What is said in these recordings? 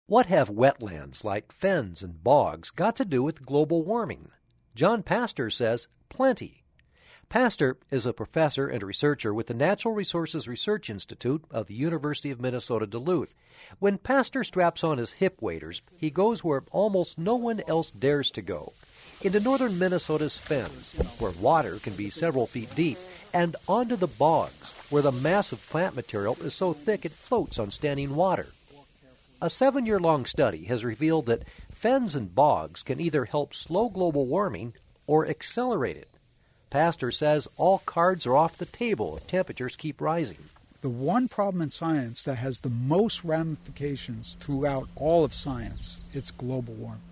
What have wetlands like fens and bogs got to do with global warming? John Pastor says plenty. Pastor is a professor and researcher with the Natural Resources Research Institute of the University of Minnesota Duluth. When Pastor straps on his hip waders, he goes where almost no one else dares to go. Into northern Minnesota's fens, where water can be several feet deep, and onto the bogs, where the massive plant material is so thick it floats on standing water. A 7-year-long study has revealed that fens and bogs can either help slow global warming or accelerate it. Pastor says all cards are off the table if temperatures keep rising. The one problem in science that has the most ramifications throughout all of science, it's global warming.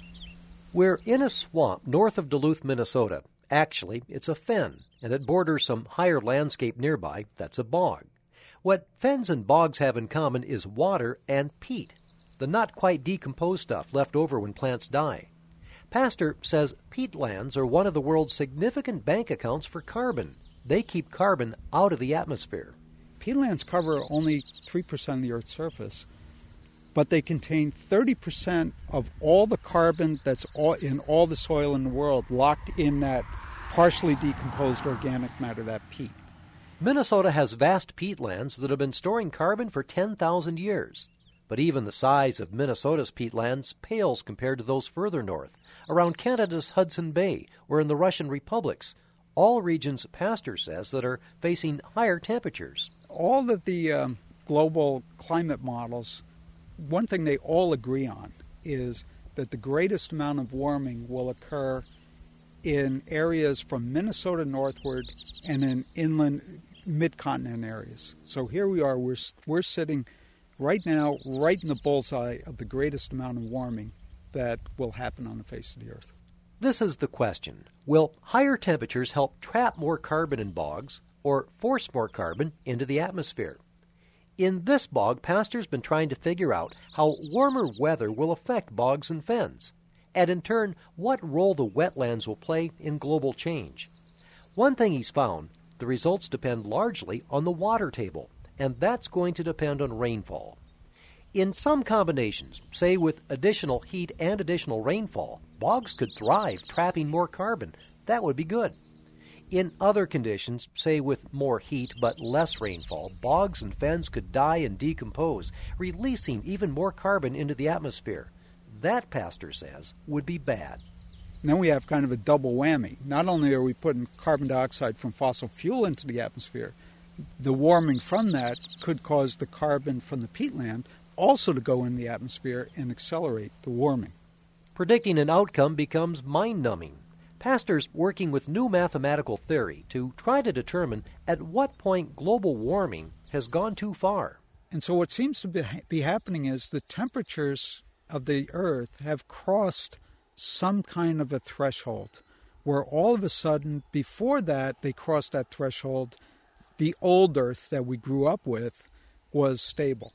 We're in a swamp north of Duluth, Minnesota. Actually, it's a fen, and it borders some higher landscape nearby that's a bog. What fens and bogs have in common is water and peat, the not quite decomposed stuff left over when plants die. Pastor says peatlands are one of the world's significant bank accounts for carbon. They keep carbon out of the atmosphere. Peatlands cover only 3% of the Earth's surface, but they contain 30% of all the carbon that's in all the soil in the world locked in that partially decomposed organic matter, that peat. Minnesota has vast peatlands that have been storing carbon for 10,000 years. But even the size of Minnesota's peatlands pales compared to those further north, around Canada's Hudson Bay or in the Russian republics, all regions, Pastor says, that are facing higher temperatures. All of the global climate models, one thing they all agree on is that the greatest amount of warming will occur in areas from Minnesota northward and in inland mid-continent areas. So here we are, we're sitting right now right in the bullseye of the greatest amount of warming that will happen on the face of the earth. This is the question. Will higher temperatures help trap more carbon in bogs or force more carbon into the atmosphere? In this bog, Pastor's been trying to figure out how warmer weather will affect bogs and fens, and in turn, what role the wetlands will play in global change. One thing he's found, the results depend largely on the water table, and that's going to depend on rainfall. In some combinations, say with additional heat and additional rainfall, bogs could thrive, trapping more carbon. That would be good. In other conditions, say with more heat but less rainfall, bogs and fens could die and decompose, releasing even more carbon into the atmosphere. That, Pastor says, would be bad. And then we have kind of a double whammy. Not only are we putting carbon dioxide from fossil fuel into the atmosphere, the warming from that could cause the carbon from the peatland also to go in the atmosphere and accelerate the warming. Predicting an outcome becomes mind-numbing. Pastor's working with new mathematical theory to try to determine at what point global warming has gone too far. And so what seems to be happening is the temperatures of the Earth have crossed some kind of a threshold, where all of a sudden, before that, they crossed that threshold, the old Earth that we grew up with was stable.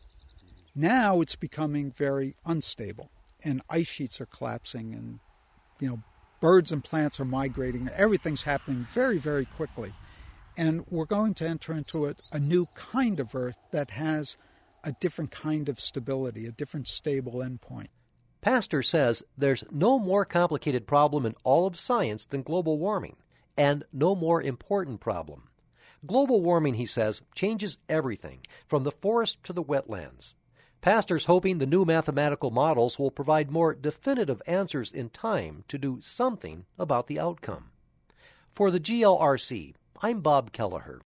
Now it's becoming very unstable, and ice sheets are collapsing, and birds and plants are migrating. Everything's happening very, very quickly. And we're going to enter into a new kind of Earth that has a different kind of stability, a different stable endpoint. Pastor says there's no more complicated problem in all of science than global warming, and no more important problem. Global warming, he says, changes everything, from the forest to the wetlands. Pastor's hoping the new mathematical models will provide more definitive answers in time to do something about the outcome. For the GLRC, I'm Bob Kelleher.